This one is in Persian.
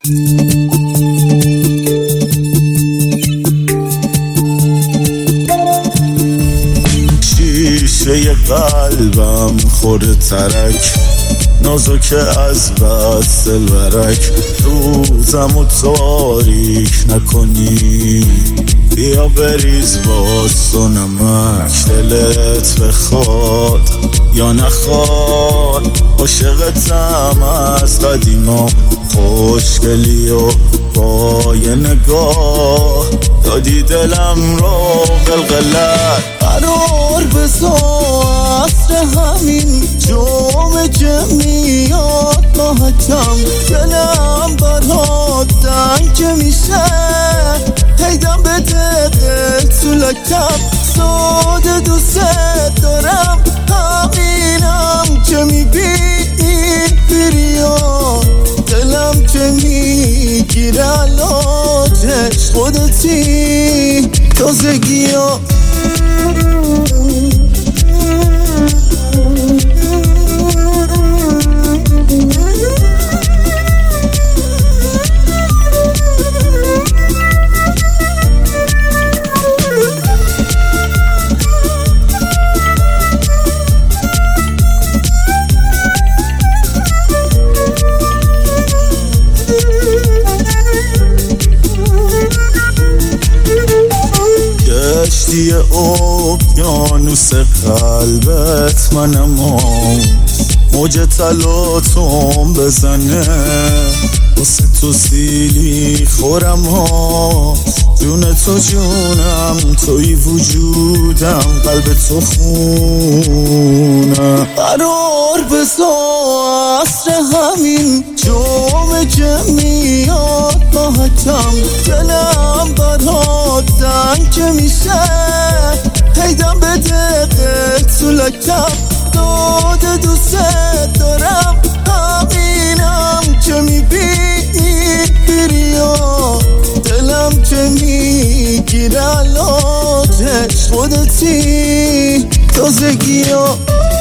شیشه قلبم خورده ترک، نازک از بس دلبرک. روزم و تاریک نکنی، بیا بریز باز و نمک. دلت بخواد یا نخواد، عاشقتم از قدیما. خوشگلی و با یه نگاه دادی دلم رو قلقلک. قرار بذار عصر همین جمعه که میاد ماهتم. دلم برات تنگ میشه، پیدم بده دل تو لکم. ساده دوست دارم، همینم که میبینی بیریا. دلم که میگیره علاجش خودتی، تازگی ها. کشتی اقیانوس قلبت منم، موج تلاطم بزنه واسه تو سیلی خورم ها. جون تو جونم، توی وجودم، قلب تو خونم. قرار بذار عصر همین جمعه که میاد ماهتم. دلم برات تنگ میشه، پیدم بده دل تو لکم. داده دوست دارم، همینم که میبینی بیریا. دلم که میگیره علاجش خودتی، تازگی ها.